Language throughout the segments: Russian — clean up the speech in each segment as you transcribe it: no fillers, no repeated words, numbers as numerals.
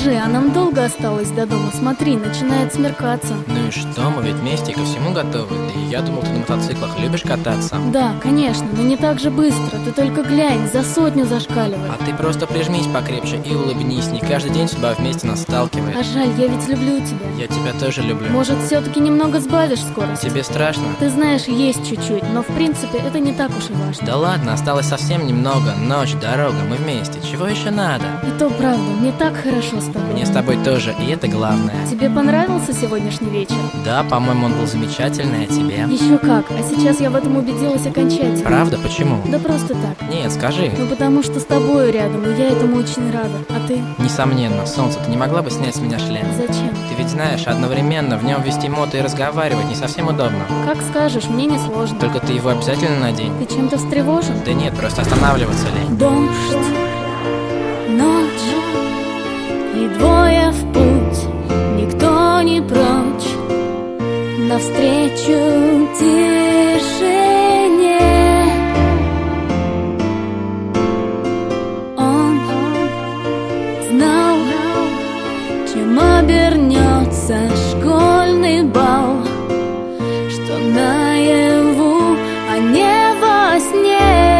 Скажи, а нам долго осталось до дома? Смотри, начинает смеркаться. Ну и что, мы ведь вместе ко всему готовы. Да и я думал, ты на мотоциклах любишь кататься. Да, конечно, но не так же быстро. Ты только глянь, за 100 зашкаливает. А ты просто прижмись покрепче и улыбнись. Не каждый день судьба вместе нас сталкивает. А жаль, я ведь люблю тебя. Я тебя тоже люблю. Может, все-таки немного сбавишь скорость? Тебе страшно? Ты знаешь, есть чуть-чуть, но в принципе это не так уж и важно. Да ладно, осталось совсем немного. Ночь, дорога, мы вместе. Чего еще надо? И то правда, мне так хорошо с тобой. Мне с тобой тоже, и это главное. Тебе понравился сегодняшний вечер? Да, по-моему, он был замечательный, а тебе? Еще как, а сейчас я в этом убедилась окончательно. Правда? Почему? Да просто так. Нет, скажи. Ну потому что с тобою рядом, и я этому очень рада. А ты? Несомненно, солнце, ты не могла бы снять с меня шлем? Зачем? Ты ведь знаешь, одновременно в нем вести мото и разговаривать не совсем удобно. Как скажешь, мне не сложно. Только ты его обязательно надень. Ты чем-то встревожен? Да нет, просто останавливаться лень. Дождь, ночь и двое в путь, никто не прочь, навстречу тишине. Он знал, чем обернется школьный бал, что наяву, а не во сне.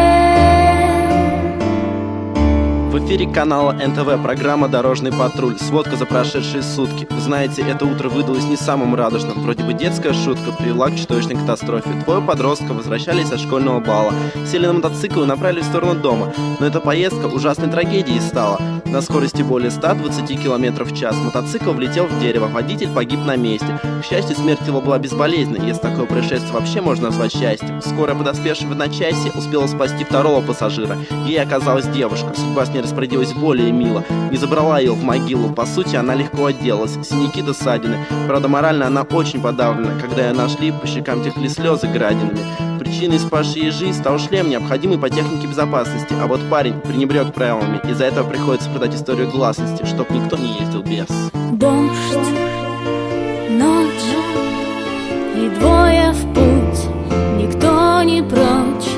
В эфире канала НТВ программа «Дорожный патруль». Сводка за прошедшие сутки. Вы знаете, это утро выдалось не самым радужным. Вроде бы детская шутка привела к чудовищной катастрофе. Двое подростков возвращались от школьного бала, сели на мотоцикл и направились в сторону дома. Но эта поездка ужасной трагедией стала. На скорости более 120 км в час мотоцикл влетел в дерево, водитель погиб на месте. К счастью, смерть его была безболезненной, если такое происшествие вообще можно назвать счастьем. Скорая, подоспевшая в одночасье, успела спасти второго пассажира. Ей оказалась девушка. Судьба с ней распорядилась более мило. Не забрала ее в могилу. По сути, она легко отделалась. Синяки до ссадины. Правда, морально она очень подавлена. Когда ее нашли, по щекам текли слезы градинами. Причиной спасшей ей жизнь стал шлем, необходимый по технике безопасности. А вот парень пренебрег правилами. Из-за этого приходится продать историю гласности, чтоб никто не ездил без. Дождь, ночь и двое в путь, никто не прочь,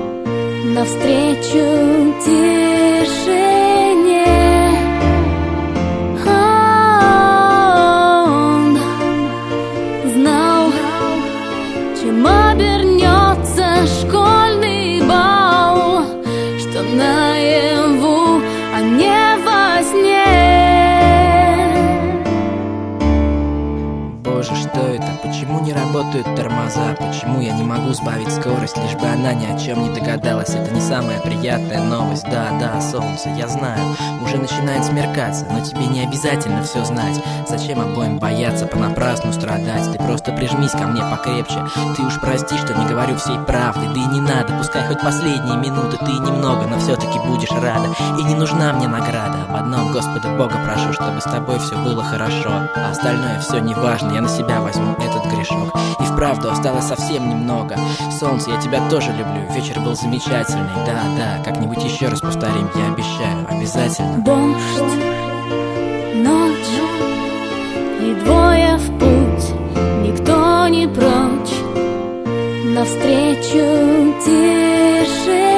навстречу тишине. Он знал, чем обернется школьный бал, что наяву, а не во сне. Боже, что это? Почему не работают тормоза? Почему я не могу сбавить скорость, лишь бы она ни о чем не догадалась? Это не самая приятная новость. Да, солнце, я знаю, уже начинает смеркаться, но тебе не обязательно все знать. Зачем обоим бояться, понапрасну страдать? Ты просто прижмись ко мне покрепче. Ты уж прости, что не говорю всей правды. Да и не надо, пускай хоть последние минуты ты немного, но все-таки будешь рада. И не нужна мне награда. Об одном Господа Бога прошу, чтобы с тобой все было хорошо. А остальное все не важно, я на себя возьму этот грешок. И вправду осталось совсем немного. Солнце, я тебя тоже люблю. Вечер был замечательный. Да, как-нибудь еще раз повторим, я обещаю, обязательно. Дождь, ночь и двое в путь, никто не прочь, навстречу тишине.